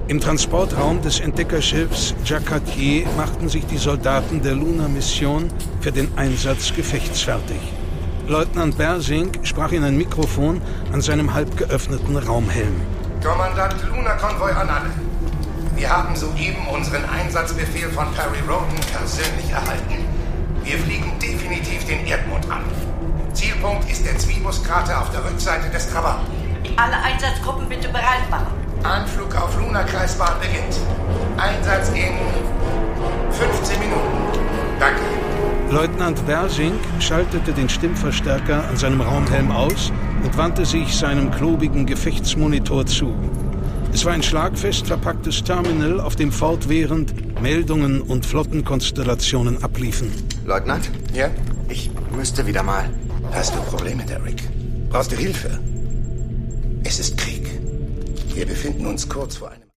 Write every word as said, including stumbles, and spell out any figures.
Im Transportraum des Entdeckerschiffs Jacques-Cartier machten sich die Soldaten der Luna-Mission für den Einsatz gefechtsfertig. Leutnant Bersink sprach in ein Mikrofon an seinem halb geöffneten Raumhelm. Kommandant Luna-Konvoi an alle. Wir haben soeben unseren Einsatzbefehl von Perry Roden persönlich erhalten. Wir fliegen definitiv den Erdmond an. Zielpunkt ist der Zwibus-Krater auf der Rückseite des Trabanten. Alle Einsatzgruppen bitte bereit machen. Anflug auf Luna-Kreisbahn beginnt. Einsatz in fünfzehn Minuten. Danke. Leutnant Bersink schaltete den Stimmverstärker an seinem Raumhelm aus und wandte sich seinem klobigen Gefechtsmonitor zu. Es war ein schlagfest verpacktes Terminal, auf dem fortwährend Meldungen und Flottenkonstellationen abliefen. Leutnant? Ja? Ich müsste wieder mal. Hast du Probleme, Derek? Brauchst du Hilfe? Es ist Krieg. Wir befinden uns kurz vor einem...